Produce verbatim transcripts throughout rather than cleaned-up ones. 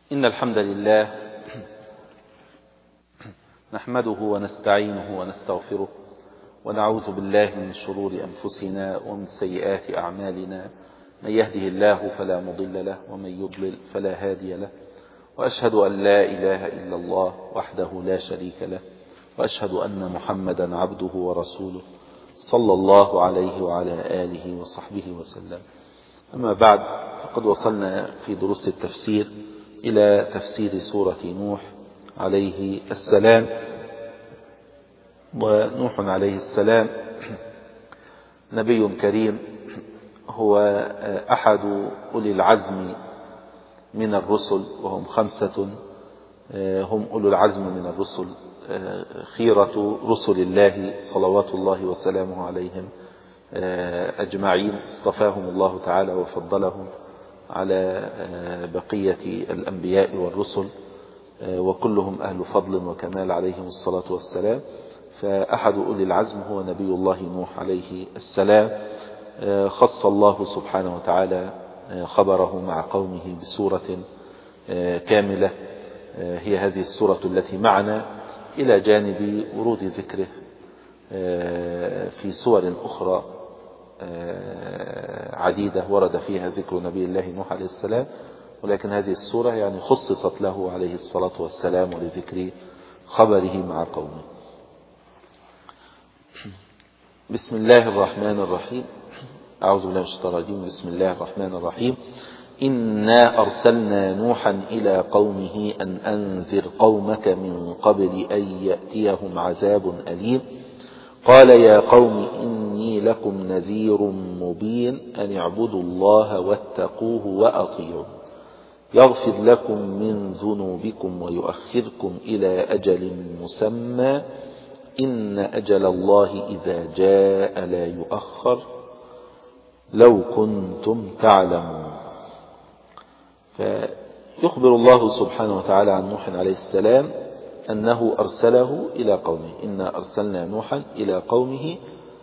إن الحمد لله نحمده ونستعينه ونستغفره ونعوذ بالله من شرور أنفسنا ومن سيئات أعمالنا. من يهده الله فلا مضل له ومن يضلل فلا هادي له، وأشهد أن لا إله إلا الله وحده لا شريك له، وأشهد أن محمدا عبده ورسوله صلى الله عليه وعلى آله وصحبه وسلم. أما بعد، فقد وصلنا في دروس التفسير إلى تفسير سورة نوح عليه السلام. ونوح عليه السلام نبي كريم، هو أحد أولي العزم من الرسل، وهم خمسة هم أولو العزم من الرسل، خيرة رسل الله صلوات الله وسلامه عليهم أجمعين. اصطفاهم الله تعالى وفضلهم على بقية الأنبياء والرسل، وكلهم أهل فضل وكمال عليهم الصلاة والسلام. فأحد أولي العزم هو نبي الله نوح عليه السلام. خص الله سبحانه وتعالى خبره مع قومه بسورة كاملة، هي هذه السورة التي معنا، إلى جانب ورود ذكره في سور أخرى عديدة ورد فيها ذكر نبي الله نوح عليه السلام، ولكن هذه السورة يعني خصصت له عليه الصلاة والسلام ولذكر خبره مع قومه. بسم الله الرحمن الرحيم. أعوذ بالله من الشيطان الرجيم. بسم الله الرحمن الرحيم. إنا أرسلنا نوحا إلى قومه أن أنذر قومك من قبل أن يأتيهم عذاب أليم. قال يا قوم إني لكم نذير مبين أن اعبدوا الله واتقوه وأطيعوا يغفر لكم من ذنوبكم ويؤخركم إلى أجل مسمى إن أجل الله إذا جاء لا يؤخر لو كنتم تعلمون. فيخبر الله سبحانه وتعالى عن نوح عليه السلام أنه أرسله إلى قومه. إنا أرسلنا نوحا إلى قومه،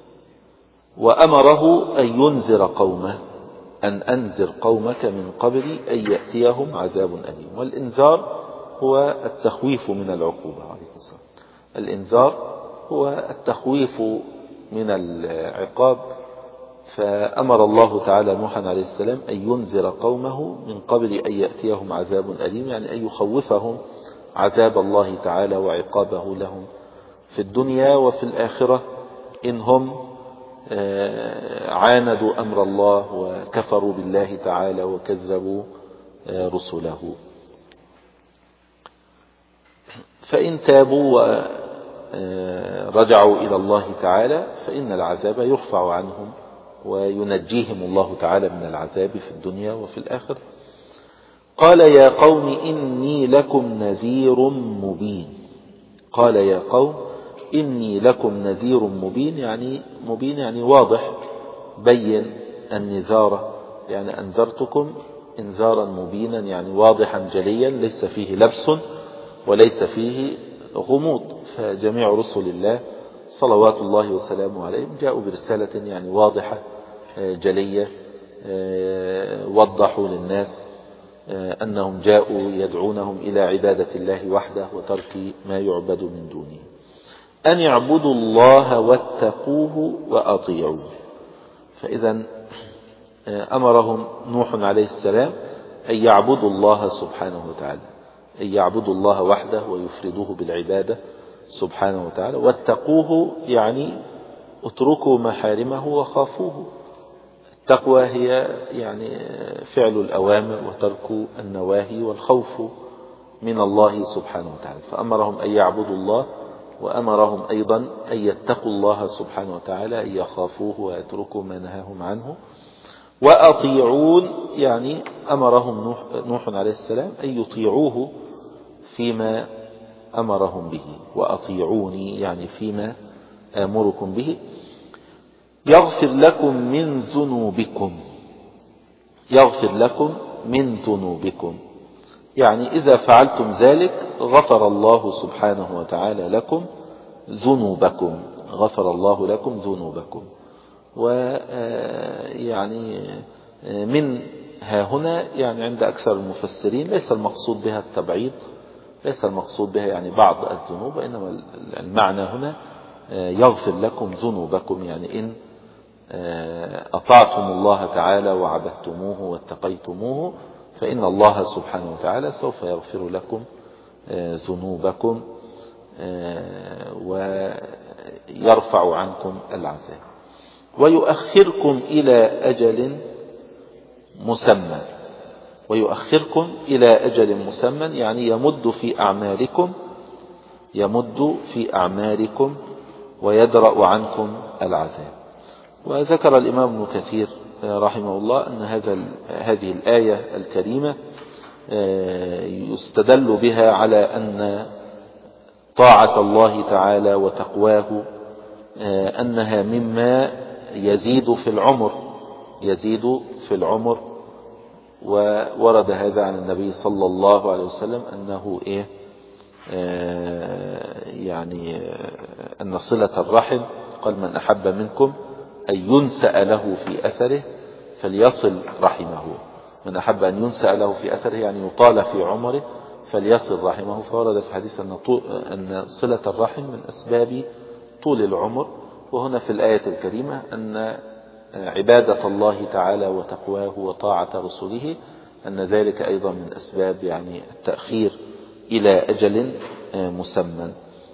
وأمره أن ينذر قومه، أن أنذر قومك من قبل أن يأتيهم عذاب أليم. والإنذار هو التخويف من العقوبة عليه السلام. الإنذار هو التخويف من العقاب. فأمر الله تعالى نوحا عليه السلام أن ينذر قومه من قبل أن يأتيهم عذاب أليم، يعني أن يخوفهم عذاب الله تعالى وعقابه لهم في الدنيا وفي الآخرة إن هم عاندوا أمر الله وكفروا بالله تعالى وكذبوا رسله. فإن تابوا ورجعوا إلى الله تعالى فإن العذاب يرفع عنهم وينجيهم الله تعالى من العذاب في الدنيا وفي الآخرة. قال يا قوم إني لكم نذير مبين. قال يا قوم إني لكم نذير مبين، يعني مبين يعني واضح، بين النذارة، يعني أنذرتكم إنذارا مبينا، يعني واضحا جليا ليس فيه لبس وليس فيه غموض. فجميع رسل الله صلوات الله وسلامه عليهم جاءوا برسالة يعني واضحة جلية، وضحوا للناس أنهم جاءوا يدعونهم إلى عبادة الله وحده وترك ما يعبد من دونه. أن يعبدوا الله واتقوه وأطيعوه. فإذا أمرهم نوح عليه السلام أن يعبدوا الله سبحانه وتعالى، أن يعبدوا الله وحده ويفردوه بالعبادة سبحانه وتعالى. واتقوه يعني اتركوا محارمه وخافوه. التقوى هي يعني فعل الأوامر وترك النواهي والخوف من الله سبحانه وتعالى. فأمرهم أن يعبدوا الله، وأمرهم أيضا أن يتقوا الله سبحانه وتعالى، أن يخافوه ويتركوا ما نهاهم عنه. وأطيعون يعني أمرهم نوح, نوح عليه السلام أن يطيعوه فيما أمرهم به. وأطيعوني يعني فيما آمركم به. يغفر لكم من ذنوبكم. يغفر لكم من ذنوبكم يعني إذا فعلتم ذلك غفر الله سبحانه وتعالى لكم ذنوبكم. غفر الله لكم ذنوبكم. ويعني من ها هنا يعني عند أكثر المفسرين ليس المقصود بها التبعيض، ليس المقصود بها يعني بعض الذنوب، إنما المعنى هنا يغفر لكم ذنوبكم، يعني إن أطعتم الله تعالى وعبدتموه واتقيتموه فإن الله سبحانه وتعالى سوف يغفر لكم ذنوبكم ويرفع عنكم العذاب ويؤخركم إلى أجل مسمى. ويؤخركم إلى أجل مسمى يعني يمد في أعمالكم يمد في أعمالكم ويدرأ عنكم العذاب. وذكر الإمام ابن كثير رحمه الله أن هذا هذه الآية الكريمة يستدل بها على أن طاعة الله تعالى وتقواه أنها مما يزيد في العمر يزيد في العمر وورد هذا عن النبي صلى الله عليه وسلم أنه إيه يعني أن صلة الرحم قال من أحب منكم أن ينسأ له في أثره فليصل رحمه. من أحب أن ينسأ له في أثره يعني يطال في عمره فليصل رحمه. فورد في حديث أن, أن صلة الرحم من أسباب طول العمر. وهنا في الآية الكريمة أن عبادة الله تعالى وتقواه وطاعة رسله أن ذلك أيضا من أسباب يعني التأخير إلى أجل مسمى.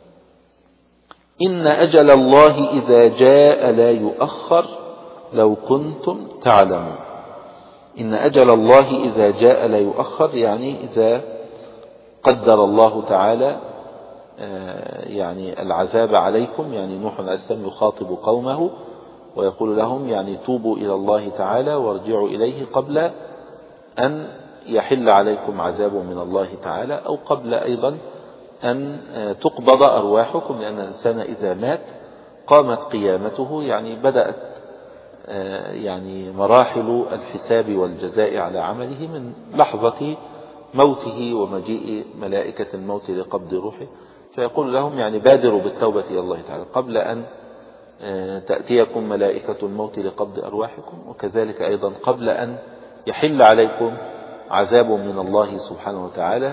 إن أجل الله إذا جاء لا يؤخر لو كنتم تعلمون. إن أجل الله إذا جاء لا يؤخر يعني إذا قدر الله تعالى يعني العذاب عليكم. يعني نوح عليه السلام يخاطب قومه ويقول لهم يعني توبوا إلى الله تعالى وارجعوا إليه قبل أن يحل عليكم عذاب من الله تعالى أو قبل أيضا أن تقبض أرواحكم، لأن الإنسان إذا مات قامت قيامته يعني بدأت يعني مراحل الحساب والجزاء على عمله من لحظة موته ومجيء ملائكة الموت لقبض روحه. فيقول لهم يعني بادروا بالتوبة إلى الله تعالى قبل أن تأتيكم ملائكة الموت لقبض أرواحكم، وكذلك أيضا قبل أن يحل عليكم عذاب من الله سبحانه وتعالى.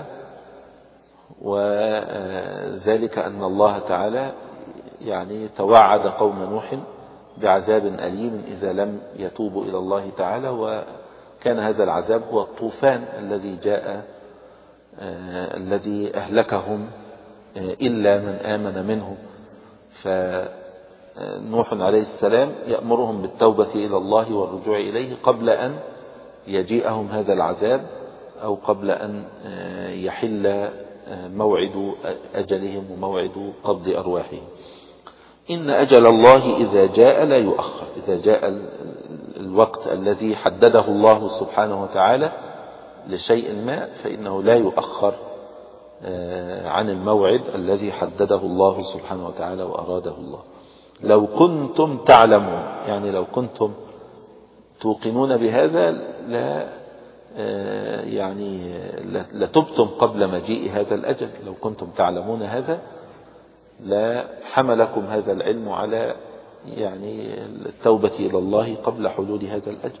وذلك أن الله تعالى يعني توعد قوم نوح بعذاب أليم إذا لم يتوبوا إلى الله تعالى، وكان هذا العذاب هو الطوفان الذي جاء الذي أهلكهم إلا من آمن منه. فنوح عليه السلام يأمرهم بالتوبة إلى الله والرجوع إليه قبل أن يجيئهم هذا العذاب أو قبل أن يحل موعد أجلهم وموعد قبض أرواحهم. إن أجل الله إذا جاء لا يؤخر. إذا جاء الوقت الذي حدده الله سبحانه وتعالى لشيء ما فإنه لا يؤخر عن الموعد الذي حدده الله سبحانه وتعالى وأراده الله. لو كنتم تعلمون يعني لو كنتم توقنون بهذا لا يعني لتبتم قبل مجيء هذا الأجل. لو كنتم تعلمون هذا لا حملكم هذا العلم على يعني التوبة إلى الله قبل حلول هذا الأجل.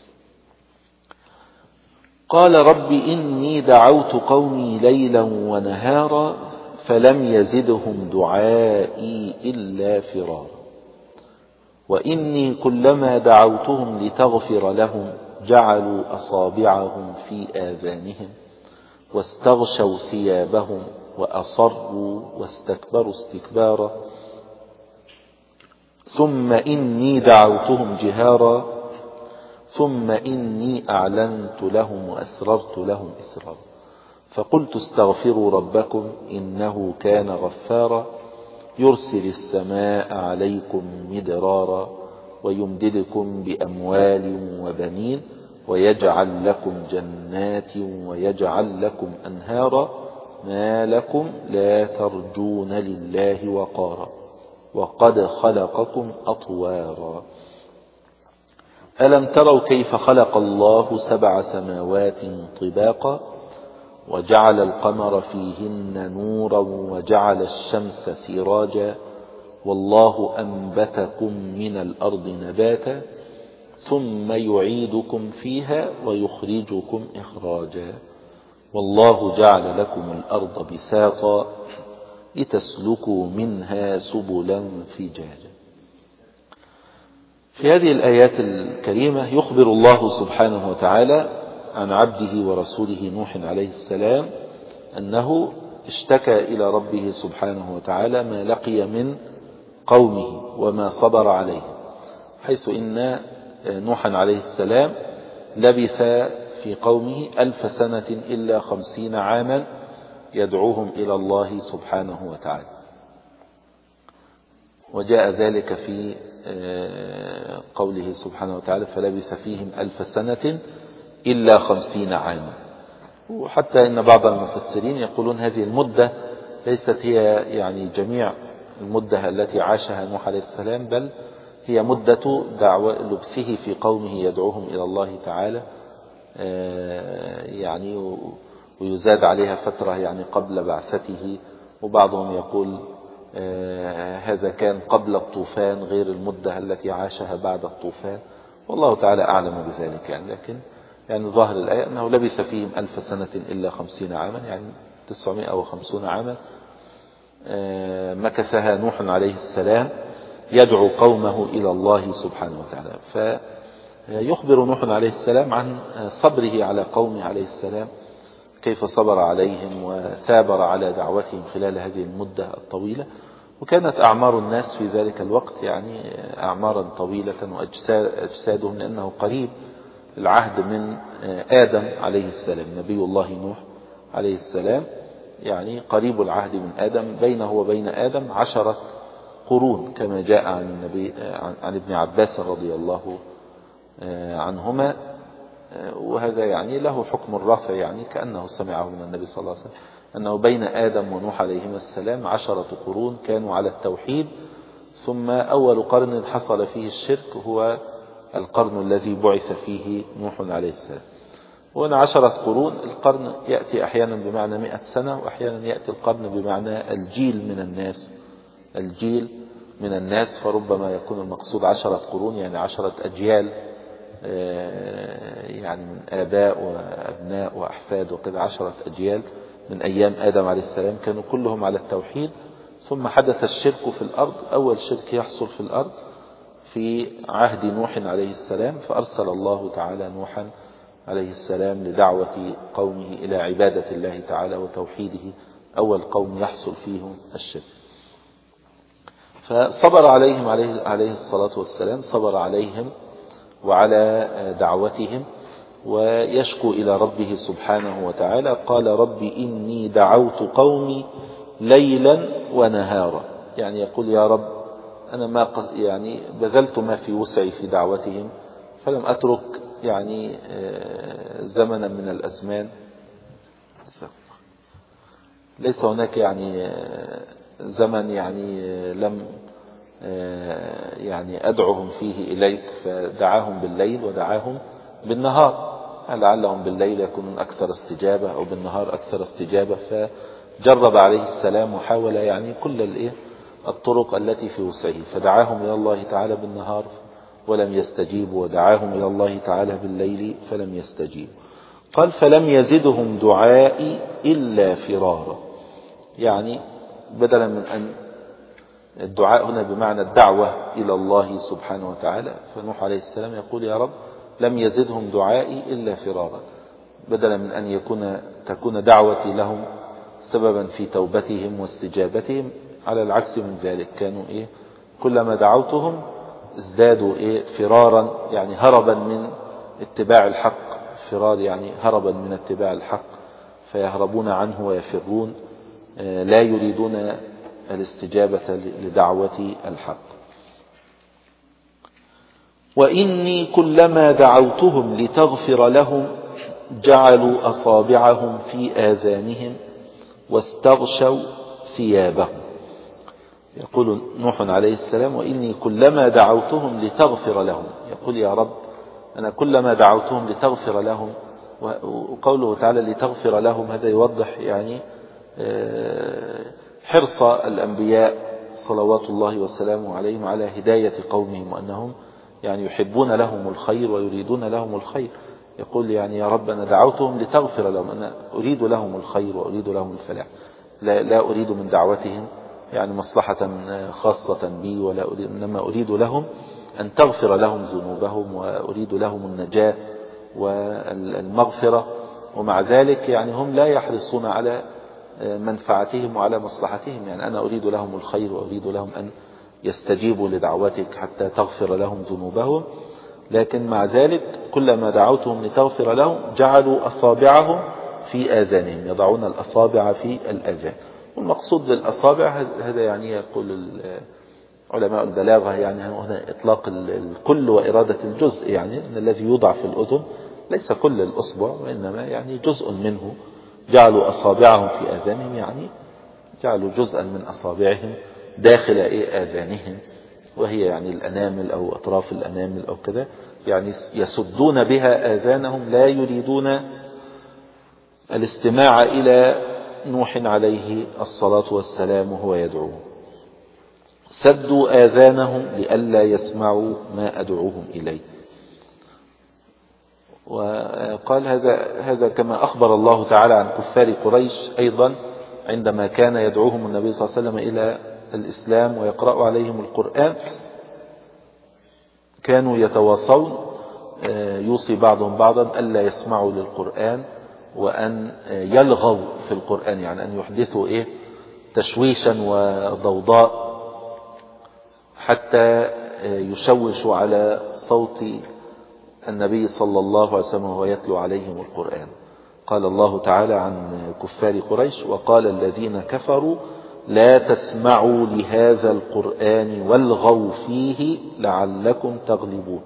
قال رب إني دعوت قومي ليلا ونهارا فلم يزدهم دعائي إلا فرارا وإني كلما دعوتهم لتغفر لهم جعلوا أصابعهم في آذانهم واستغشوا ثيابهم وأصروا واستكبروا استكبارا ثم إني دعوتهم جهارا ثم إني أعلنت لهم وأسررت لهم إسرارا فقلت استغفروا ربكم إنه كان غفارا يرسل السماء عليكم مدرارا ويمددكم بأموال وبنين ويجعل لكم جنات ويجعل لكم أنهارا ما لكم لا ترجون لله وقارا وقد خلقكم أطوارا ألم تروا كيف خلق الله سبع سماوات طباقا وجعل القمر فيهن نورا وجعل الشمس سراجا والله أنبتكم من الأرض نباتا ثم يعيدكم فيها ويخرجكم إخراجا والله جعل لكم الأرض بساطا لتسلكوا منها سبلا فجاجا. في هذه الآيات الكريمة يخبر الله سبحانه وتعالى عن عبده ورسوله نوح عليه السلام أنه اشتكى إلى ربه سبحانه وتعالى ما لقي من قومه وما صبر عليه، حيث إن نوحا عليه السلام لبث في قومه ألف سنة إلا خمسين عاما يدعوهم إلى الله سبحانه وتعالى، وجاء ذلك في قوله سبحانه وتعالى فلبث فيهم ألف سنة إلا خمسين عاما. وحتى إن بعض المفسرين يقولون هذه المدة ليست هي يعني جميع المدة التي عاشها نوح عليه السلام، بل هي مدة دعوة لبثه في قومه يدعوهم إلى الله تعالى، يعني ويزاد عليها فترة يعني قبل بعثته، وبعضهم يقول هذا كان قبل الطوفان غير المدة التي عاشها بعد الطوفان، والله تعالى أعلم بذلك يعني. لكن يعني ظاهر الآية أنه لبث فيهم ألف سنة إلا خمسين عاما، يعني تسعمائة وخمسين عاما مكثها نوح عليه السلام يدعو قومه إلى الله سبحانه وتعالى. فيخبر نوح عليه السلام عن صبره على قومه عليه السلام، كيف صبر عليهم وثابر على دعوتهم خلال هذه المدة الطويلة. وكانت أعمار الناس في ذلك الوقت يعني أعمارا طويلة وأجسادهم، لأنه قريب العهد من آدم عليه السلام. نبي الله نوح عليه السلام يعني قريب العهد من آدم، بينه وبين آدم عشرة قرون كما جاء عن النبي عن ابن عباس رضي الله عنهما، وهذا يعني له حكم الرفع، يعني كأنه سمعه من النبي صلى الله عليه وسلم أنه بين آدم ونوح عليهما السلام عشرة قرون كانوا على التوحيد، ثم أول قرن حصل فيه الشرك هو القرن الذي بعث فيه نوح عليه السلام. وهنا عشرة قرون، القرن يأتي أحيانا بمعنى مئة سنة، وأحيانا يأتي القرن بمعنى الجيل من الناس، الجيل من الناس، فربما يكون المقصود عشرة قرون يعني عشرة أجيال، يعني من آباء وأبناء وأحفاد وكذا، عشرة أجيال من أيام آدم عليه السلام كانوا كلهم على التوحيد، ثم حدث الشرك في الأرض. أول شرك يحصل في الأرض في عهد نوح عليه السلام، فأرسل الله تعالى نوحا عليه السلام لدعوة قومه إلى عبادة الله تعالى وتوحيده، أول قوم يحصل فيهم الشرك. فصبر عليهم عليه, عليه الصلاة والسلام، صبر عليهم وعلى دعوتهم، ويشكو إلى ربه سبحانه وتعالى. قال رب إني دعوت قومي ليلا ونهارا، يعني يقول يا رب أنا ما يعني بذلت ما في وسعي في دعوتهم، فلم أترك يعني زمنا من الأزمان، ليس هناك يعني زمن يعني لم يعني أدعوهم فيه إليك، فدعاهم بالليل ودعاهم بالنهار، لعلهم بالليل يكونون أكثر استجابة أو بالنهار أكثر استجابة. فجرب عليه السلام وحاول يعني كل الطرق التي في وسعه، فدعاهم إلى الله تعالى بالنهار ولم يستجيبوا، ودعاهم إلى الله تعالى بالليل فلم يستجيبوا. قال فلم يزدهم دعائي إلا فرارا، يعني بدلا من أن الدعاء هنا بمعنى الدعوة إلى الله سبحانه وتعالى، فنوح عليه السلام يقول يا رب لم يزدهم دعائي إلا فرارا، بدلا من أن يكون تكون دعوتي لهم سببا في توبتهم واستجابتهم، على العكس من ذلك كانوا إيه كلما دعوتهم ازدادوا إيه فرارا، يعني هربا من اتباع الحق. فرار يعني هربا من اتباع الحق، فيهربون عنه ويفرون، لا يريدون الاستجابة لدعوة الحق. وإني كلما دعوتهم لتغفر لهم جعلوا أصابعهم في آذانهم واستغشوا ثيابهم. يقول نوح عليه السلام وإني كلما دعوتهم لتغفر لهم، يقول يا رب أنا كلما دعوتهم لتغفر لهم، وقوله تعالى لتغفر لهم هذا يوضح يعني حرص الأنبياء صلوات الله وسلامه عليهم على هداية قومهم، وأنهم يعني يحبون لهم الخير ويريدون لهم الخير. يقول يعني يا رب أنا دعوتهم لتغفر لهم، أنا أريد لهم الخير وأريد لهم الفلاح، لا, لا أريد من دعوتهم يعني مصلحة خاصة بي، ولا أريد، إنما أريد لهم أن تغفر لهم ذنوبهم، وأريد لهم النجاة والمغفرة. ومع ذلك يعني هم لا يحرصون على منفعتهم وعلى مصلحتهم، يعني أنا أريد لهم الخير وأريد لهم أن يستجيبوا لدعوتك حتى تغفر لهم ذنوبهم، لكن مع ذلك كلما دعوتهم لتغفر لهم جعلوا أصابعهم في آذانهم، يضعون الأصابع في الآذان. والمقصود بالأصابع هذا يعني يقول علماء البلاغة يعني هنا إطلاق الكل وإرادة الجزء، يعني أن الذي يوضع في الأذن ليس كل الأصبع وإنما يعني جزء منه. جعلوا أصابعهم في آذانهم يعني جعلوا جزءا من أصابعهم داخل إيه آذانهم، وهي يعني الأنامل أو أطراف الأنامل أو كذا، يعني يسدون بها آذانهم، لا يريدون الاستماع إلى نوح عليه الصلاة والسلام وهو يدعوهم. سدوا آذانهم لئلا يسمعوا ما أدعوهم إليه. وقال هذا هذا كما أخبر الله تعالى عن كفار قريش أيضا عندما كان يدعوهم النبي صلى الله عليه وسلم إلى الإسلام ويقرأ عليهم القرآن، كانوا يتواصون يوصي بعضهم بعضا ألا يسمعوا للقرآن وأن يلغوا في القرآن، يعني أن يحدثوا إيه تشويشا وضوضاء حتى يشوشوا على صوت النبي صلى الله عليه وسلم وهو يتلو عليهم القرآن. قال الله تعالى عن كفار قريش: وقال الذين كفروا لا تسمعوا لهذا القرآن والغوا فيه لعلكم تغلبون.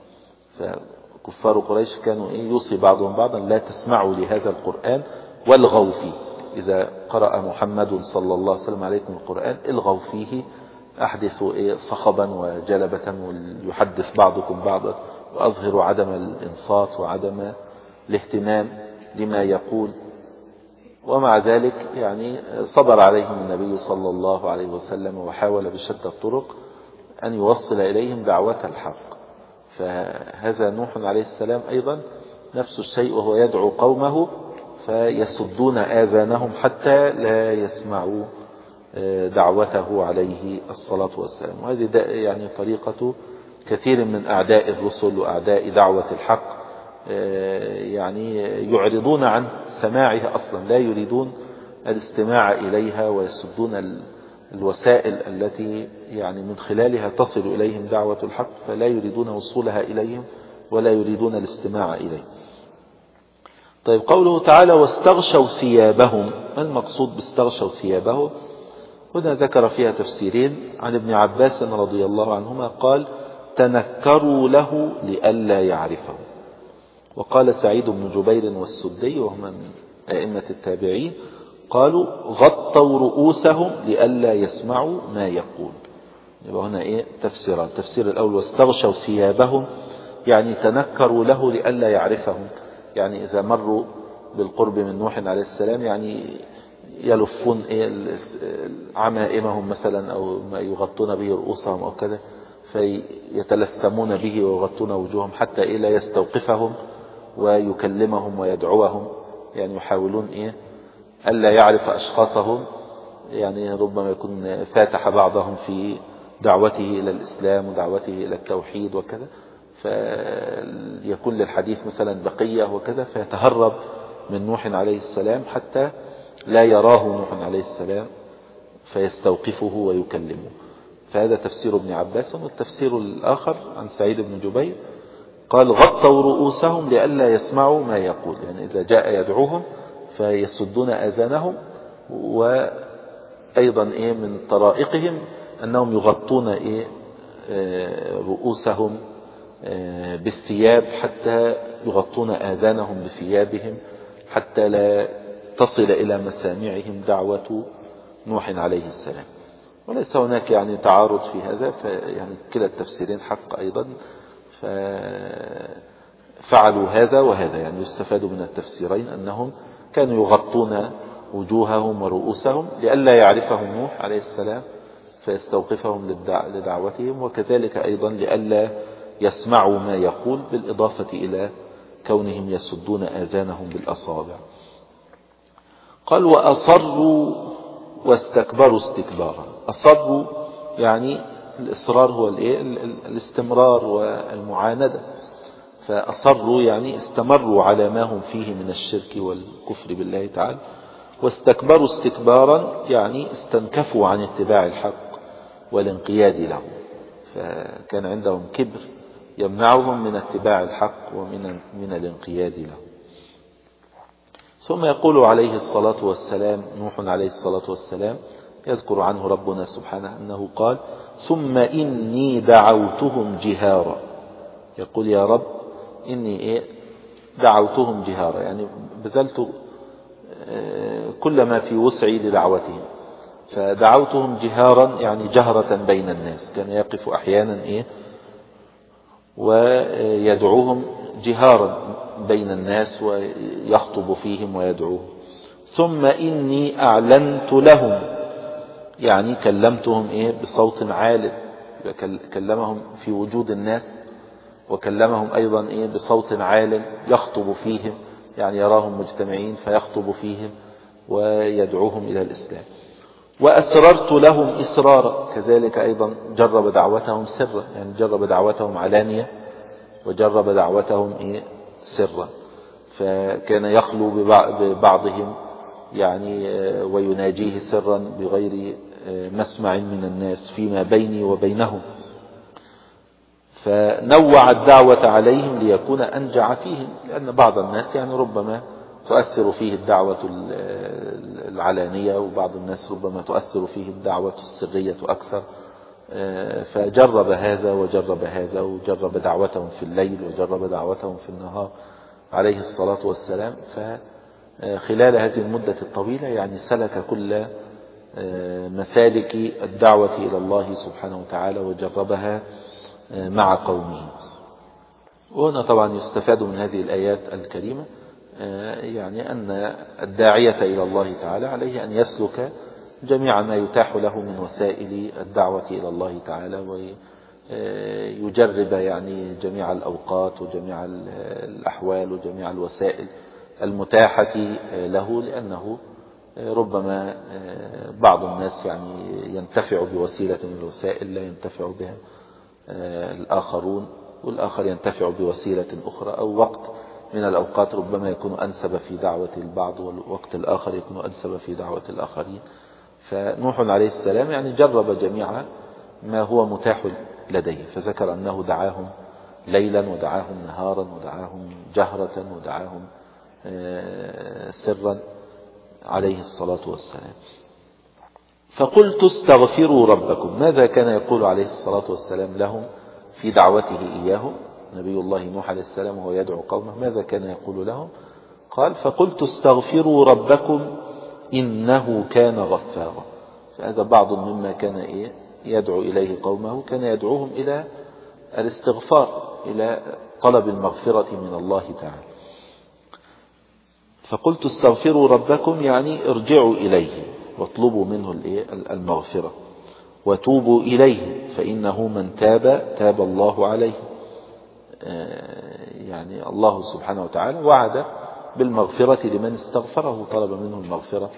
فكفار قريش كانوا إيه يوصي بعضهم بعضا لا تسمعوا لهذا القرآن والغوا فيه، إذا قرأ محمد صلى الله عليه وسلم عليكم القرآن الغوا فيه، أحدثوا إيه صخبا وجلبة ويحدث بعضكم بعضا، وأظهروا عدم الإنصات وعدم الاهتمام لما يقول. ومع ذلك يعني صبر عليهم النبي صلى الله عليه وسلم وحاول بشتى الطرق أن يوصل إليهم دعوة الحق. فهذا نوح عليه السلام أيضا نفس الشيء، وهو يدعو قومه فيسدون آذانهم حتى لا يسمعوا دعوته عليه الصلاة والسلام. وهذه يعني طريقة كثير من أعداء الرسل وأعداء دعوة الحق، يعني يعرضون عن سماعها أصلا، لا يريدون الاستماع إليها، ويسدون الوسائل التي يعني من خلالها تصل إليهم دعوة الحق، فلا يريدون وصولها إليهم ولا يريدون الاستماع إليه. طيب قوله تعالى واستغشوا ثيابهم، ما المقصود باستغشوا ثيابهم؟ هنا ذكر فيها تفسيرين. عن ابن عباس رضي الله عنهما قال تنكروا له لئلا يعرفه. وقال سعيد بن جبير والسدي وهما من أئمة التابعين قالوا غطوا رؤوسهم لئلا يسمعوا ما يقول. يبقى هنا إيه تفسيران. التفسير الأول واستغشوا ثيابهم يعني تنكروا له لئلا يعرفهم، يعني إذا مروا بالقرب من نوح عليه السلام يعني يلفون إيه عمائمهم مثلا أو ما يغطون به رؤوسهم أو كذا، فيتلثمون به ويغطون وجوههم حتى إيه لا يستوقفهم ويكلمهم ويدعوهم، يعني يحاولون إيه ألا يعرف أشخاصهم، يعني ربما يكون فاتح بعضهم في دعوته إلى الإسلام ودعوته إلى التوحيد وكذا، فيكون للحديث مثلا بقية وكذا، فيتهرب من نوح عليه السلام حتى لا يراه نوح عليه السلام فيستوقفه ويكلمه. فهذا تفسير ابن عباس. والتفسير الآخر عن سعيد بن جبير قال غطوا رؤوسهم لئلا يسمعوا ما يقول، يعني إذا جاء يدعوهم فيسدون آذانهم. وأيضا إيه من طرائقهم أنهم يغطون إيه رؤوسهم بالثياب حتى يغطون آذانهم بثيابهم حتى لا تصل إلى مسامعهم دعوة نوح عليه السلام. وليس هناك يعني تعارض في هذا، فيعني كلا التفسيرين حق أيضا، ففعلوا هذا وهذا، يعني يستفاد من التفسيرين أنهم كانوا يغطون وجوههم ورؤوسهم لئلا يعرفهم نوح عليه السلام فيستوقفهم لدعوتهم، وكذلك أيضا لئلا يسمعوا ما يقول، بالإضافة إلى كونهم يسدون آذانهم بالأصابع. قال وأصروا واستكبروا استكبارا. أصروا يعني الإصرار هو الاستمرار والمعاندة، فأصروا يعني استمروا على ما هم فيه من الشرك والكفر بالله تعالى. واستكبروا استكبارا يعني استنكفوا عن اتباع الحق والانقياد له، فكان عندهم كبر يمنعهم من اتباع الحق ومن من الانقياد له. ثم يقول عليه الصلاة والسلام، نوح عليه الصلاة والسلام يذكر عنه ربنا سبحانه أنه قال ثم إني دعوتهم جهارا. يقول يا رب إني إيه دعوتهم جهارا، يعني بذلت كل ما في وسعي لدعوتهم. فدعوتهم جهارا يعني جهرة بين الناس، كان يقف أحيانا إيه ويدعوهم جهارا بين الناس ويخطب فيهم ويدعوهم. ثم إني أعلنت لهم، يعني كلمتهم إيه بصوت عال، كلمهم في وجود الناس، وكلمهم أيضا إيه بصوت عال يخطب فيهم، يعني يراهم مجتمعين فيخطب فيهم ويدعوهم إلى الإسلام. وأسررت لهم إسرارا، كذلك أيضا جرب دعوتهم سرا، يعني جرب دعوتهم علانية وجرب دعوتهم إيه سرا. فكان يخلو ببعضهم يعني ويناجيه سرا بغير مسمع من الناس فيما بيني وبينهم. فنوع الدعوة عليهم ليكون أنجع فيهم، لأن بعض الناس يعني ربما تؤثر فيه الدعوة العلانية، وبعض الناس ربما تؤثر فيه الدعوة السرية أكثر. فجرب هذا وجرب هذا، وجرب دعوتهم في الليل وجرب دعوتهم في النهار عليه الصلاة والسلام. فخلال هذه المدة الطويلة يعني سلك كل مسالك الدعوة إلى الله سبحانه وتعالى وجربها مع قومه. وهنا طبعا يستفاد من هذه الآيات الكريمة يعني أن الداعية إلى الله تعالى عليه أن يسلك جميع ما يتاح له من وسائل الدعوة إلى الله تعالى، ويجرب يعني جميع الأوقات وجميع الأحوال وجميع الوسائل المتاحة له، لأنه ربما بعض الناس يعني ينتفع بوسيلة من الوسائل لا ينتفع بها الآخرون، والآخر ينتفع بوسيلة أخرى، أو وقت من الأوقات ربما يكون أنسب في دعوة البعض والوقت الآخر يكون أنسب في دعوة الآخرين. فنوح عليه السلام يعني جرب جميع ما هو متاح لديه، فذكر أنه دعاهم ليلا ودعاهم نهارا ودعاهم جهرة ودعاهم سرا عليه الصلاة والسلام. فقلت استغفروا ربكم. ماذا كان يقول عليه الصلاة والسلام لهم في دعوته إياهم؟ نبي الله نوح عليه السلام وهو يدعو قومه ماذا كان يقول لهم؟ قال فقلت استغفروا ربكم إنه كان غفارا. فهذا بعض مما كان إيه يدعو إليه قومه، كان يدعوهم إلى الاستغفار، إلى طلب المغفرة من الله تعالى. فقلت استغفروا ربكم يعني ارجعوا إليه واطلبوا منه المغفرة وتوبوا إليه فإنه من تاب تاب الله عليه. يعني الله سبحانه وتعالى وعد بالمغفرة لمن استغفره، طلب منه المغفرة.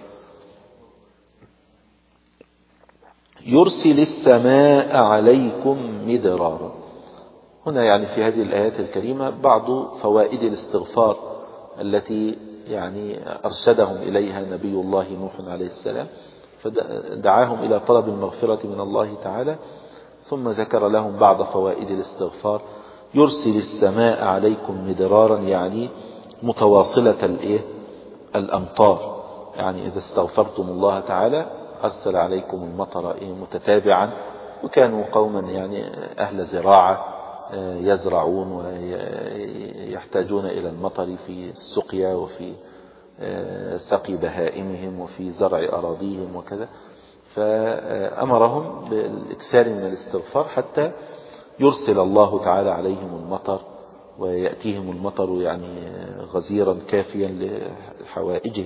يرسل السماء عليكم مدرارا. هنا يعني في هذه الآيات الكريمة بعض فوائد الاستغفار التي يعني أرشدهم إليها نبي الله نوح عليه السلام، فدعاهم إلى طلب المغفرة من الله تعالى، ثم ذكر لهم بعض فوائد الاستغفار. يرسل السماء عليكم مدرارا يعني متواصلة الإيه الأمطار، يعني إذا استغفرتم الله تعالى أرسل عليكم المطر إيه متتابعا. وكانوا قوما يعني أهل زراعة يزرعون ويحتاجون إلى المطر في السقيا وفي سقي بهائمهم وفي زرع أراضيهم وكذا، فأمرهم بالإكثار من الاستغفار حتى يرسل الله تعالى عليهم المطر ويأتيهم المطر يعني غزيرا كافيا لحوائجهم.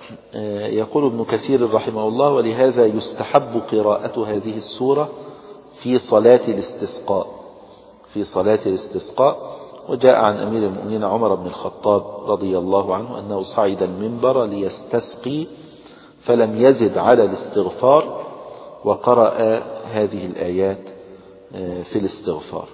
ويقول ابن كثير رحمه الله ولهذا يستحب قراءة هذه السورة في صلاة الاستسقاء في صلاة الاستسقاء وجاء عن أمير المؤمنين عمر بن الخطاب رضي الله عنه أنه صعد المنبر ليستسقي فلم يزد على الاستغفار وقرأ هذه الآيات في الاستغفار.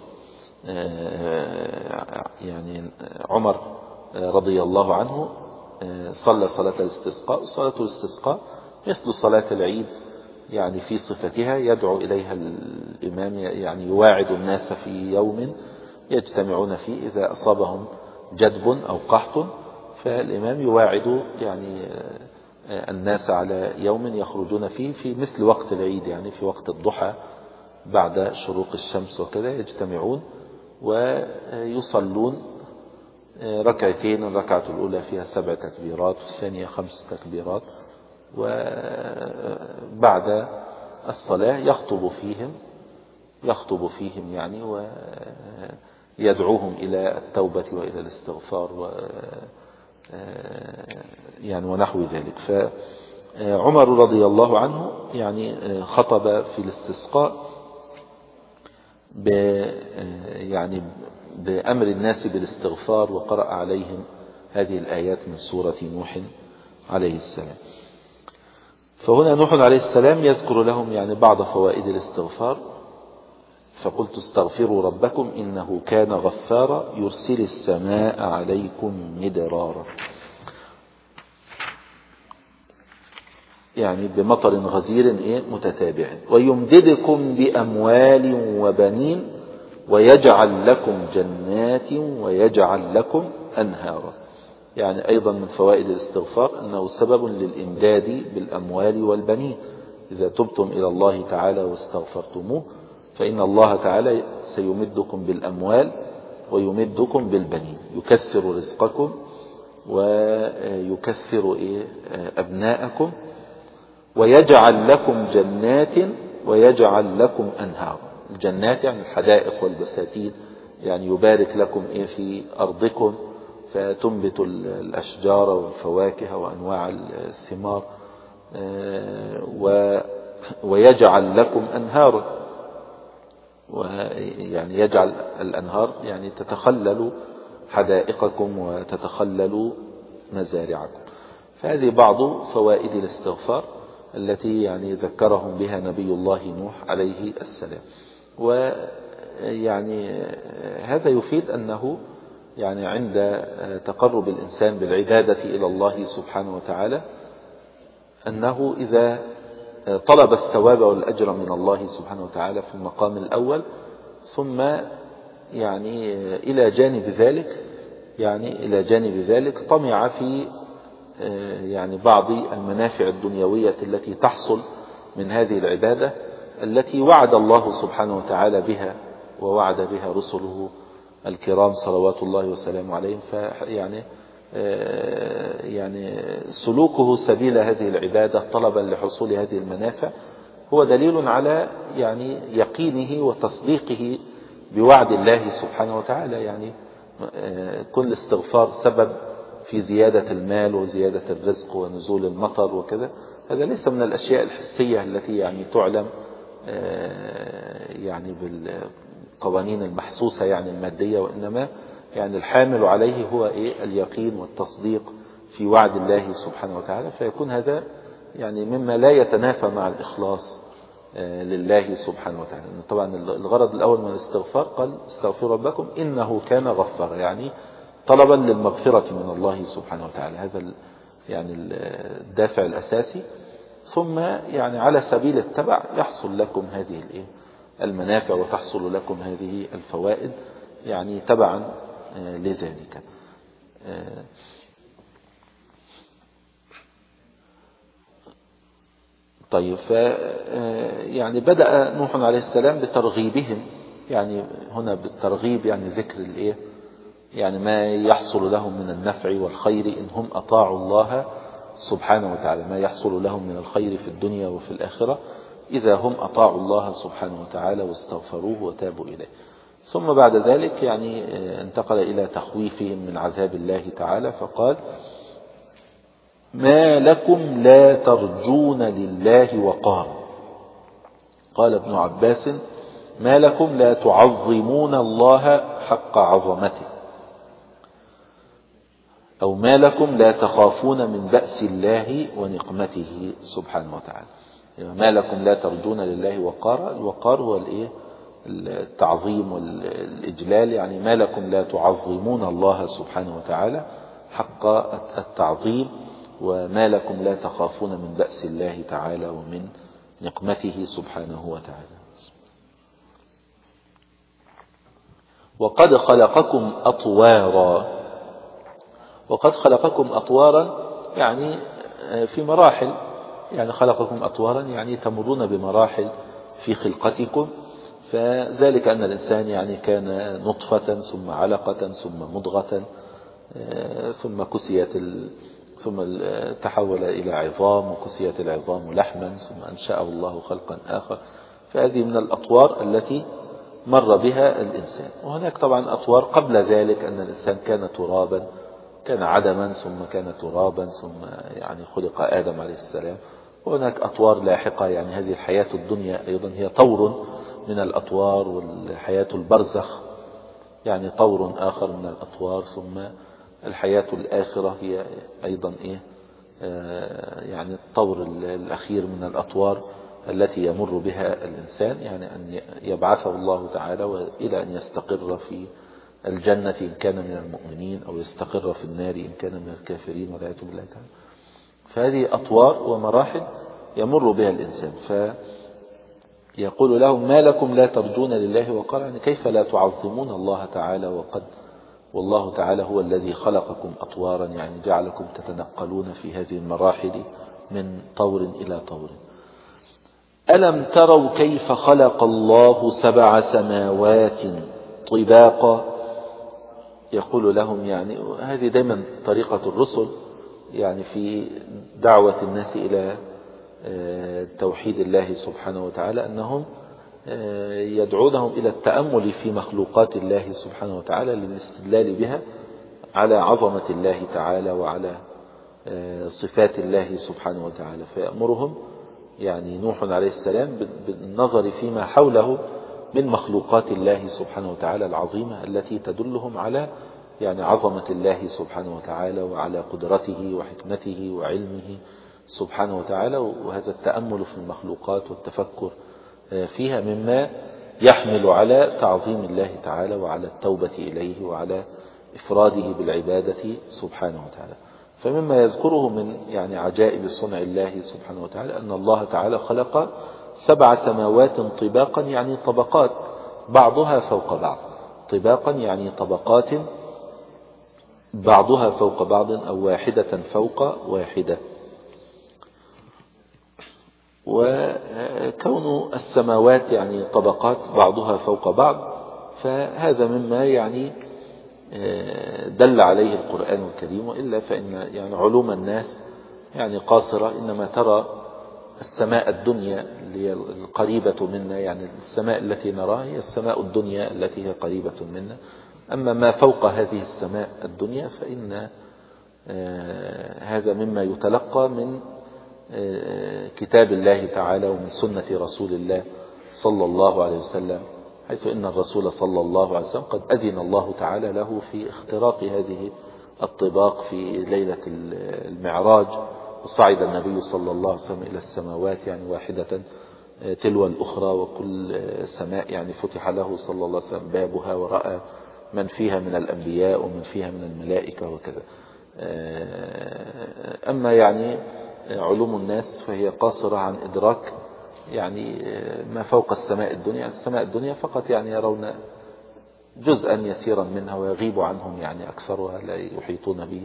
يعني عمر رضي الله عنه صلى صلاة الاستسقاء. صلاة الاستسقاء مثل صلاة العيد يعني في صفتها، يدعو إليها الإمام، يعني يواعد الناس في يوم يجتمعون فيه إذا أصابهم جدب أو قحط، فالإمام يواعد يعني الناس على يوم يخرجون فيه في مثل وقت العيد، يعني في وقت الضحى بعد شروق الشمس وكذا يجتمعون ويصلون ركعتين، الركعة الأولى فيها سبع تكبيرات والثانية خمس تكبيرات، وبعد الصلاة يخطب فيهم يخطب فيهم يعني ويدعوهم إلى التوبة وإلى الاستغفار و يعني ونحو ذلك. فعمر رضي الله عنه يعني خطب في الاستسقاء ب يعني بأمر الناس بالاستغفار، وقرأ عليهم هذه الآيات من سورة نوح عليه السلام. فهنا نوح عليه السلام يذكر لهم يعني بعض فوائد الاستغفار. فقلت استغفروا ربكم إنه كان غفارا يرسل السماء عليكم مدرارا، يعني بمطر غزير إيه متتابع، ويمددكم بأموال وبنين ويجعل لكم جنات ويجعل لكم أنهارا. يعني أيضا من فوائد الاستغفار أنه سبب للإمداد بالأموال والبنين. إذا تبتم إلى الله تعالى واستغفرتموه فإن الله تعالى سيمدكم بالأموال ويمدكم بالبنين، يكثر رزقكم ويكثر أبناءكم، ويجعل لكم جنات ويجعل لكم أنهار. الجنات يعني الحدائق والبساتين، يعني يبارك لكم في أرضكم فتنبت الأشجار والفواكه وأنواع الثمار، ويجعل لكم أنهار، ويعني يجعل الأنهار يعني تتخلل حدائقكم وتتخلل مزارعكم. فهذه بعض فوائد الاستغفار التي يعني ذكرهم بها نبي الله نوح عليه السلام. ويعني هذا يفيد أنه يعني عند تقرب الإنسان بالعبادة إلى الله سبحانه وتعالى أنه إذا طلب الثواب والأجر من الله سبحانه وتعالى في المقام الأول، ثم يعني إلى جانب ذلك يعني إلى جانب ذلك طمع في يعني بعض المنافع الدنيوية التي تحصل من هذه العبادة التي وعد الله سبحانه وتعالى بها ووعد بها رسله الكرام صلوات الله وسلامه عليهم. فيعني يعني سلوكه سبيل هذه العبادة طلبا لحصول هذه المنافع هو دليل على يعني يقينه وتصديقه بوعد الله سبحانه وتعالى. يعني كل استغفار سبب في زيادة المال وزيادة الرزق ونزول المطر وكذا، هذا ليس من الأشياء الحسية التي يعني تعلم يعني بالقوانين المحسوسة يعني المادية، وإنما يعني الحامل عليه هو إيه اليقين والتصديق في وعد الله سبحانه وتعالى. فيكون هذا يعني مما لا يتنافى مع الإخلاص لله سبحانه وتعالى. طبعا الغرض الأول من الاستغفار قال استغفروا ربكم إنه كان غفارا، يعني طلبا للمغفرة من الله سبحانه وتعالى، هذا يعني الدافع الأساسي. ثم يعني على سبيل التبع يحصل لكم هذه المنافع وتحصل لكم هذه الفوائد يعني تبعا لذلك. طيب، ف يعني بدأ نوح عليه السلام بترغيبهم، يعني هنا بالترغيب يعني ذكر الايه يعني ما يحصل لهم من النفع والخير إن هم أطاعوا الله سبحانه وتعالى، ما يحصل لهم من الخير في الدنيا وفي الآخرة إذا هم أطاعوا الله سبحانه وتعالى واستغفروه وتابوا إليه. ثم بعد ذلك يعني انتقل إلى تخويفهم من عذاب الله تعالى، فقال ما لكم لا ترجون لله وقارا. قال ابن عباس ما لكم لا تعظمون الله حق عظمته، أو ما لكم لا تخافون من بأس الله ونقمته سبحانه وتعالى. ما لكم لا ترجون لله وقارا. الوقار هو الايه التعظيم والإجلال، يعني ما لكم لا تعظمون الله سبحانه وتعالى حق التعظيم، وما لكم لا تخافون من بأس الله تعالى ومن نقمته سبحانه وتعالى. وقد خلقكم أطوارا. وقد خلقكم أطوارا يعني في مراحل، يعني خلقكم أطوارا يعني تمرون بمراحل في خلقتكم. فذلك أن الإنسان يعني كان نطفة ثم علقة ثم مضغة ثم كسيت ال... ثم تحول إلى عظام وكسيت العظام لحما ثم أنشأه الله خلقا آخر. فهذه من الأطوار التي مر بها الإنسان. وهناك طبعا أطوار قبل ذلك، أن الإنسان كان ترابا، كان عدما ثم كان ترابا ثم يعني خلق آدم عليه السلام. وهناك أطوار لاحقة، يعني هذه الحياة الدنيا أيضا هي طور من الأطوار، والحياة البرزخ يعني طور آخر من الأطوار، ثم الحياة الآخرة هي أيضا إيه آه يعني الطور الأخير من الأطوار التي يمر بها الإنسان، يعني أن يبعثه الله تعالى وإلى أن يستقر في الجنة إن كان من المؤمنين، أو يستقر في النار إن كان من الكافرين والعياذ بالله تعالى. فهذه أطوار ومراحل يمر بها الإنسان. فيقول لهم ما لكم لا ترجون لله وقارا، يعني كيف لا تعظمون الله تعالى، وقد والله تعالى هو الذي خلقكم أطوارا، يعني جعلكم تتنقلون في هذه المراحل من طور إلى طور. ألم تروا كيف خلق الله سبع سماوات طباقا. يقول لهم، يعني هذه دائما طريقة الرسل يعني في دعوة الناس إلى توحيد الله سبحانه وتعالى، أنهم يدعونهم إلى التأمل في مخلوقات الله سبحانه وتعالى للاستدلال بها على عظمة الله تعالى وعلى صفات الله سبحانه وتعالى. فيأمرهم يعني نوح عليه السلام بالنظر فيما حوله من مخلوقات الله سبحانه وتعالى العظيمة، التي تدلهم على يعني عظمة الله سبحانه وتعالى وعلى قدرته وحكمته وعلمه سبحانه وتعالى. وهذا التأمل في المخلوقات والتفكر فيها مما يحمل على تعظيم الله تعالى وعلى التوبة إليه وعلى إفراده بالعبادة سبحانه وتعالى. فمما يذكره من يعني عجائب صنع الله سبحانه وتعالى أن الله تعالى خلق سبع سماوات طباقا، يعني طبقات بعضها فوق بعض. طباقا يعني طبقات بعضها فوق بعض، أو واحدة فوق واحدة. وكون السماوات يعني طبقات بعضها فوق بعض، فهذا مما يعني دل عليه القرآن الكريم. وإلا فإن يعني علوم الناس يعني قاصرة، إنما ترى السماء الدنيا اللي هي القريبة منا، يعني السماء التي نراها هي السماء الدنيا التي هي قريبة منا. أما ما فوق هذه السماء الدنيا فإن هذا مما يتلقى من كتاب الله تعالى ومن سنة رسول الله صلى الله عليه وسلم، حيث إن الرسول صلى الله عليه وسلم قد أذن الله تعالى له في اختراق هذه الطباق في ليلة المعراج. وصعد النبي صلى الله عليه وسلم إلى السماوات يعني واحدة تلو الأخرى، وكل سماء يعني فتح له صلى الله عليه وسلم بابها، ورأى من فيها من الأنبياء ومن فيها من الملائكة وكذا. أما يعني علوم الناس فهي قاصرة عن إدراك يعني ما فوق السماء الدنيا. السماء الدنيا فقط يعني يرون جزءا يسيرا منها، ويغيب عنهم يعني أكثرها لا يحيطون به.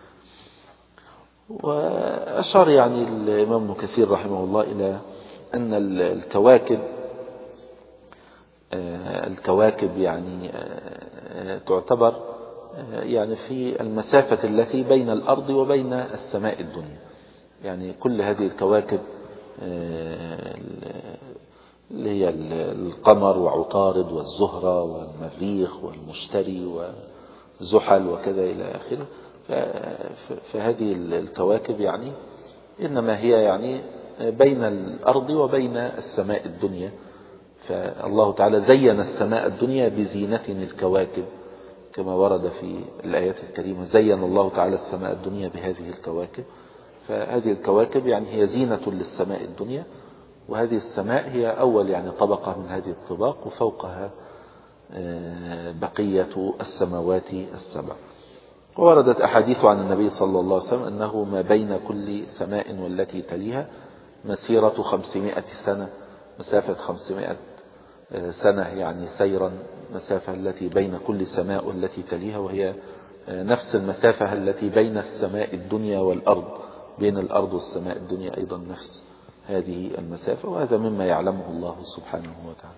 وأشار يعني الإمام ابن كثير رحمه الله إلى أن الكواكب الكواكب يعني تعتبر يعني في المسافة التي بين الأرض وبين السماء الدنيا. يعني كل هذه الكواكب اللي هي القمر وعطارد والزهرة والمريخ والمشتري وزحل وكذا إلى آخره، فهذه الكواكب يعني إنما هي يعني بين الأرض وبين السماء الدنيا. فالله تعالى زين السماء الدنيا بزينة الكواكب كما ورد في الآيات الكريمة، زين الله تعالى السماء الدنيا بهذه الكواكب. فهذه الكواكب يعني هي زينة للسماء الدنيا، وهذه السماء هي أول يعني طبقة من هذه الطباق، وفوقها بقية السماوات السبع. ووردت أحاديث عن النبي صلى الله عليه وسلم أنه ما بين كل سماء والتي تليها مسيرة خمسمائة سنة، مسافة خمسمائة سنة يعني سيرا، مسافة التي بين كل سماء والتي تليها، وهي نفس المسافة التي بين السماء الدنيا والأرض، بين الأرض والسماء الدنيا أيضا نفس هذه المسافة، وهذا مما يعلمه الله سبحانه وتعالى.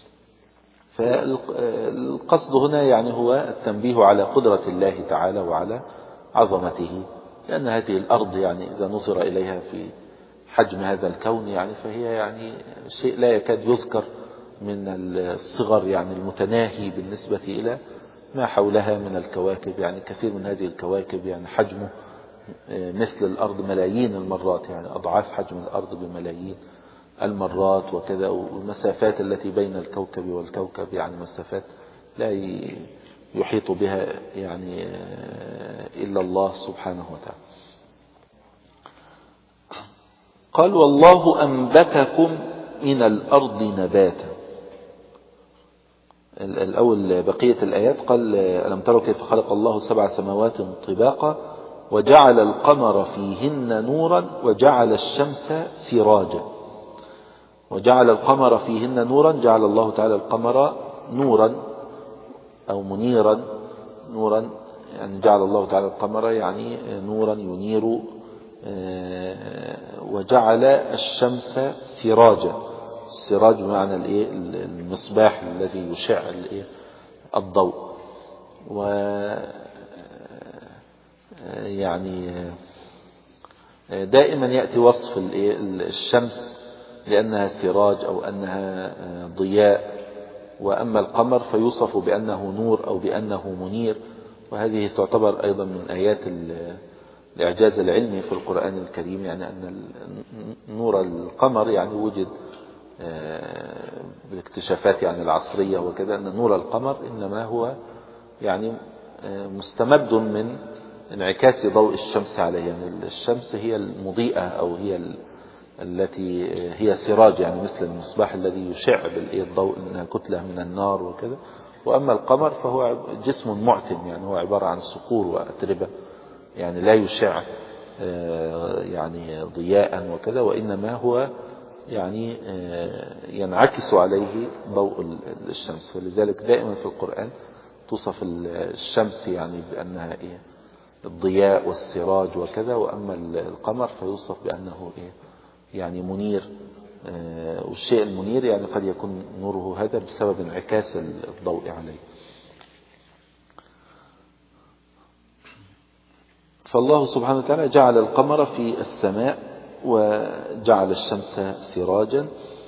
فالقصد هنا يعني هو التنبيه على قدرة الله تعالى وعلى عظمته، لأن هذه الأرض يعني إذا نظر إليها في حجم هذا الكون يعني فهي يعني شيء لا يكاد يذكر من الصغر يعني المتناهي بالنسبة إلى ما حولها من الكواكب. يعني كثير من هذه الكواكب يعني حجمه مثل الأرض ملايين المرات، يعني أضعاف حجم الأرض بملايين المرات وكذا. والمسافات التي بين الكوكب والكوكب يعني مسافات لا يحيط بها يعني إلا الله سبحانه وتعالى. قال والله أنبتكم من الأرض نباتا. الأول بقية الآيات قال ألم تروا كيف خلق الله سبع سماوات طباقا وجعل القمر فيهن نورا وجعل الشمس سراجا. وجعل القمر فيهن نورا، جعل الله تعالى القمر نورا أو منيرا، نورا يعني جعل الله تعالى القمر يعني نورا ينير، وجعل الشمس سراجا. السراج بمعنى الايه المصباح الذي يشع الايه الضوء. و يعني دائما يأتي وصف الايه الشمس لأنها سراج أو أنها ضياء، وأما القمر فيوصف بأنه نور أو بأنه منير. وهذه تعتبر أيضا من آيات الإعجاز العلمي في القرآن الكريم، يعني أن نور القمر يعني وجد بالاكتشافات يعني العصرية وكذا، أن نور القمر إنما هو يعني مستمد من انعكاس ضوء الشمس عليه. يعني الشمس هي المضيئة أو هي التي هي سراج، يعني مثل المصباح الذي يشع بالضوء إنها كتلة من النار وكذا. وأما القمر فهو جسم معتم، يعني هو عبارة عن صخور وأتربة، يعني لا يشع يعني ضياء وكذا، وإنما هو يعني ينعكس عليه ضوء الشمس. فلذلك دائما في القرآن توصف الشمس يعني بأنها إيه الضياء والسراج وكذا، وأما القمر فيوصف بأنه إيه يعني منير. والشيء المنير يعني قد يكون نوره هذا بسبب انعكاس الضوء عليه. فالله سبحانه وتعالى جعل القمر في السماء وجعل الشمس سراجا.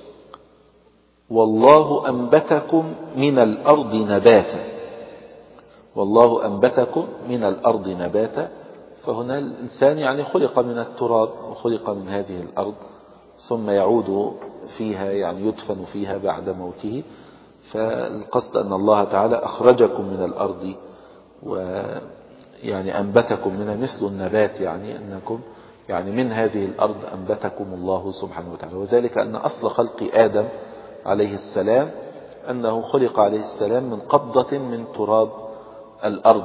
والله أنبتكم من الأرض نباتا. والله أنبتكم من الأرض نباتا. فهنا الإنسان يعني خلق من التراب وخلق من هذه الأرض، ثم يعود فيها يعني يدفن فيها بعد موته. فالقصد أن الله تعالى أخرجكم من الأرض ويعني أنبتكم منها مثل النبات، يعني أنكم يعني من هذه الأرض أنبتكم الله سبحانه وتعالى. وذلك أن أصل خلق آدم عليه السلام أنه خلق عليه السلام من قبضة من تراب الأرض.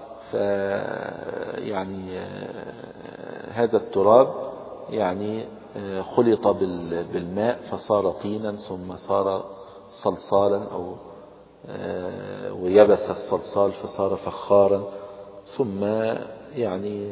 فيعني هذا التراب يعني خلط بالماء فصار طينا، ثم صار صلصالا أو ويبس الصلصال فصار فخارا، ثم يعني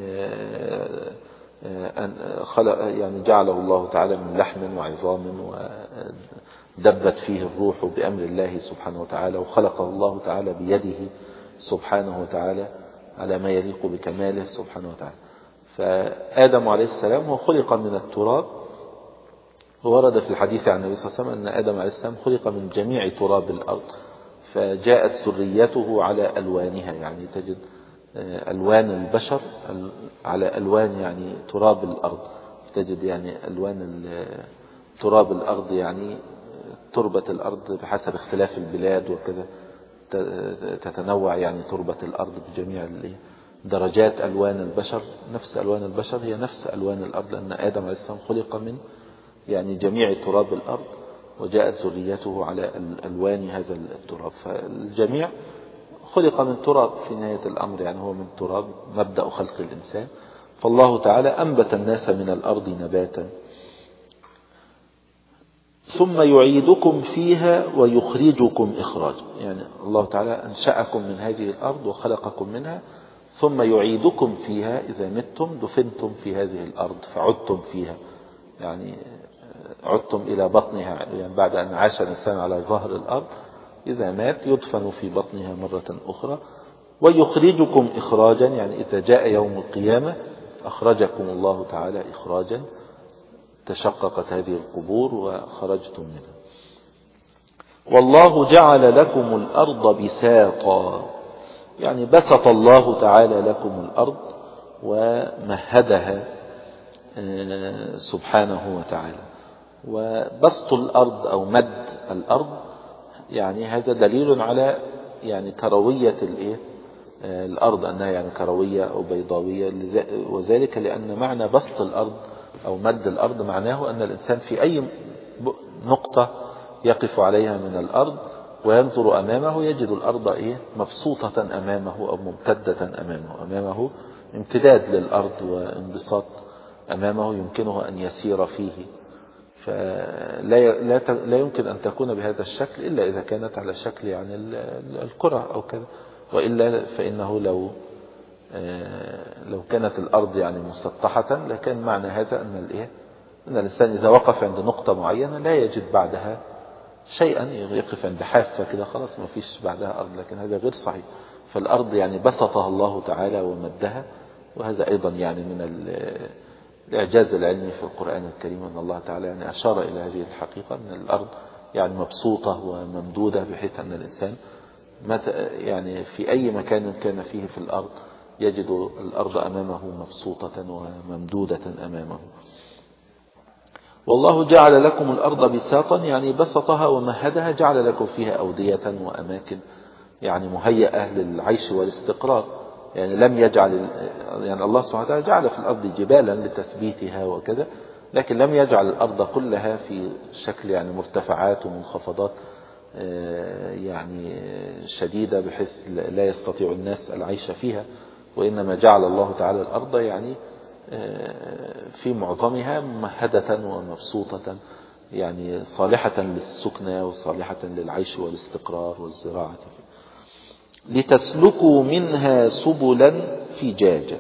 خلق يعني جعله الله تعالى من لحم وعظام ودبت فيه الروح بأمر الله سبحانه وتعالى، وخلقه الله تعالى بيده سبحانه وتعالى على ما يليق بكماله سبحانه وتعالى. فآدم عليه السلام هو خلق من التراب، وورد في الحديث عن النبي صلى الله عليه وسلم أن آدم عليه السلام خلق من جميع تراب الأرض، فجاءت ذريته على ألوانها. يعني تجد ألوان البشر على ألوان يعني تراب الأرض، تجد يعني ألوان تراب الأرض يعني تربة الأرض بحسب اختلاف البلاد وكذا تتنوع يعني تربة الأرض بجميع درجات ألوان البشر. نفس ألوان البشر هي نفس ألوان الأرض، لأن آدم عليه السلام خلق من يعني جميع تراب الأرض، وجاءت ذريته على ألوان هذا التراب، فالجميع خلق من تراب في نهاية الأمر، يعني هو من تراب مبدأ خلق الإنسان. فالله تعالى أنبت الناس من الأرض نباتا ثم يعيدكم فيها ويخرجكم إخراجا. يعني الله تعالى أنشأكم من هذه الأرض وخلقكم منها، ثم يعيدكم فيها إذا متم دفنتم في هذه الأرض فعدتم فيها، يعني عدتم إلى بطنها، يعني بعد أن عاش الإنسان على ظهر الأرض إذا مات يدفن في بطنها مرة أخرى. ويخرجكم إخراجا، يعني إذا جاء يوم القيامة أخرجكم الله تعالى إخراجا، تشققت هذه القبور وخرجتم منها. والله جعل لكم الأرض بساطا، يعني بسط الله تعالى لكم الأرض ومهدها سبحانه وتعالى. وبسط الأرض أو مد الأرض يعني هذا دليل على يعني كروية الأرض، أنها يعني كروية أو بيضاوية، وذلك لأن معنى بسط الأرض أو مد الأرض معناه أن الإنسان في أي نقطة يقف عليها من الأرض وينظر أمامه يجد الأرض إيه مبسوطة أمامه أو ممتدة أمامه، أمامه امتداد للأرض وانبساط أمامه يمكنه أن يسير فيه. فلا لا يمكن أن تكون بهذا الشكل إلا إذا كانت على شكل يعني الكرة أو كذا، وإلا فإنه لو لو كانت الأرض يعني مسطحة لكان معنى هذا أن الإيه أن الإنسان إذا وقف عند نقطة معينة لا يجد بعدها شيئا، يقف عند حافة كده خلاص ما فيش بعدها أرض، لكن هذا غير صحيح. فالأرض يعني بسطها الله تعالى ومدها، وهذا أيضا يعني من الإعجاز العلمي في القرآن الكريم أن الله تعالى يعني أشار إلى هذه الحقيقة أن الأرض يعني مبسوطة وممدودة، بحيث أن الإنسان يعني في أي مكان كان فيه في الأرض يجد الأرض أمامه مبسوطة وممدودة أمامه. والله جعل لكم الأرض بساطا، يعني بسطها ومهدها، جعل لكم فيها أودية وأماكن يعني مهيئة للعيش والاستقرار. يعني لم يجعل يعني الله سبحانه وتعالى جعل في الأرض جبالا لتثبيتها وكذا، لكن لم يجعل الأرض كلها في شكل يعني مرتفعات ومنخفضات يعني شديدة بحيث لا يستطيع الناس العيش فيها، وإنما جعل الله تعالى الأرض يعني في معظمها ممهدة ومبسوطة، يعني صالحة للسكنة وصالحة للعيش والاستقرار والزراعة، لتسلكوا منها سبلا فجاجا.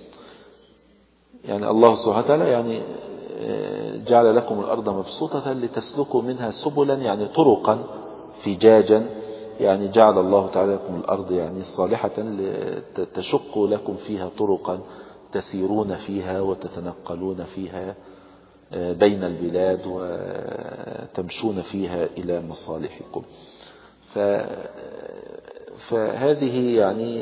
يعني الله سبحانه وتعالى يعني جعل لكم الأرض مبسوطة لتسلكوا منها سبلا يعني طرقا فجاجا، يعني جعل الله تعالى لكم الأرض يعني صالحة تشق لكم فيها طرقا تسيرون فيها وتتنقلون فيها بين البلاد وتمشون فيها إلى مصالحكم. فهذه يعني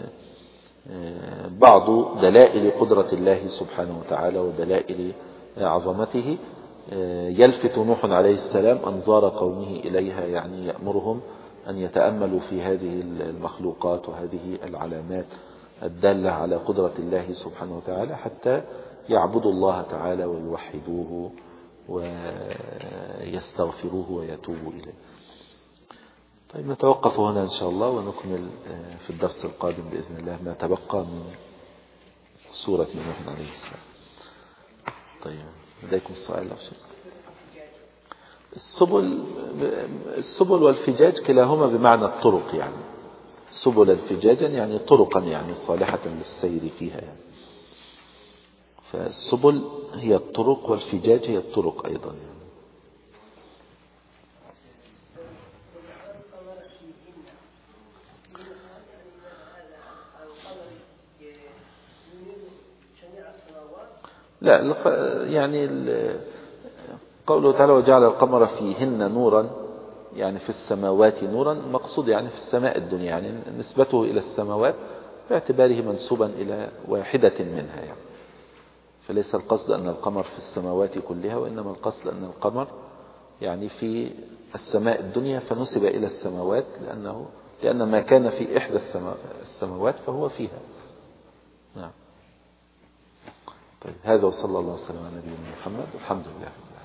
بعض دلائل قدرة الله سبحانه وتعالى ودلائل عظمته. يلفت نوح عليه السلام أنظار قومه إليها، يعني يأمرهم أن يتأملوا في هذه المخلوقات وهذه العلامات الدالة على قدرة الله سبحانه وتعالى حتى يعبدوا الله تعالى ويوحدوه ويستغفروه ويتوبوا إليه. طيب نتوقف هنا إن شاء الله ونكمل في الدرس القادم بإذن الله ما تبقى من سورة نوح عليه السلام. طيب لديكم سؤال أو شيء؟ السبل السبل والفجاج كلاهما بمعنى الطرق، يعني سبلا فجاجا يعني طرقا يعني صالحة للسير فيها يعني. فالسبل هي الطرق والفجاج هي الطرق أيضا يعني. لا يعني قوله تعالى وجعل القمر فيهن نورا يعني في السماوات نورا، مقصود يعني في السماء الدنيا، يعني نسبته إلى السماوات باعتباره منسوبا إلى واحدة منها يعني. فليس القصد أن القمر في السماوات كلها، وإنما القصد أن القمر يعني في السماء الدنيا فنسب إلى السماوات لأنه لأن ما كان في إحدى السماوات فهو فيها. نعم. طيب هذا وصلى الله وسلم على نبينا محمد والحمد لله.